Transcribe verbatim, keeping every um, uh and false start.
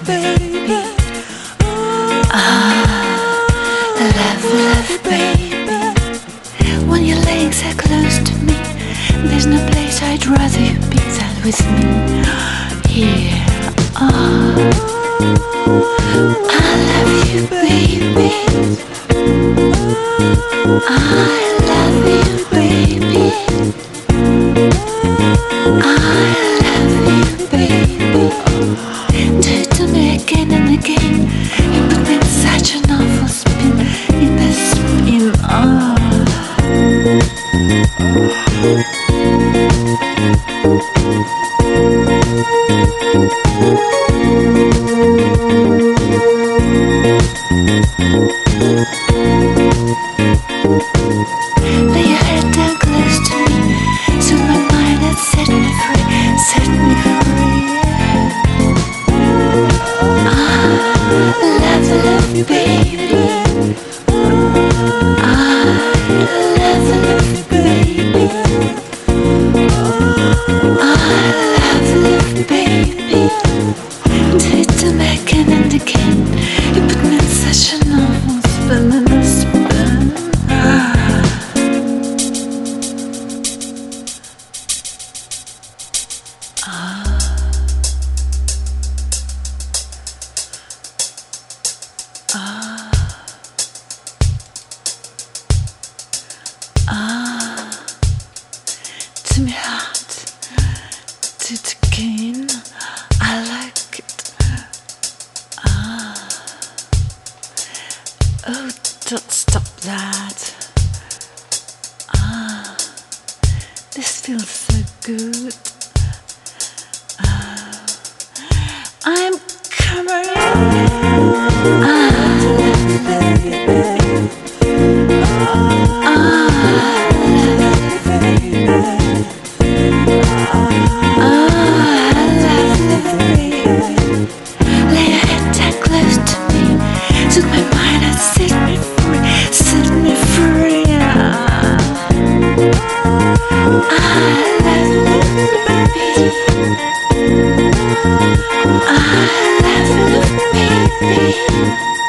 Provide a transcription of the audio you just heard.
baby. Ah, love, love, baby. When you're laying so close to me, there's no place I'd rather you be than with me. Here, ah, I love you, baby. I love you, baby. I love you, baby. Do it to me again and again. You put me in such an awful spin, in a spin. Oh. Lay your head down close to me, soothe my mind and set me free, set me free. I love, love you, baby. I love, love you, baby. I love, love you, baby. Do it to me again and again. You put me in such an awful spin and a spin. Ah, to me hard, do it again. I like it. Ah, oh, don't stop that. Ah, this feels so good. Ah, I'm coming. Ah, baby. Took my mind and set me free, set me free. I love you, baby. I love you, baby.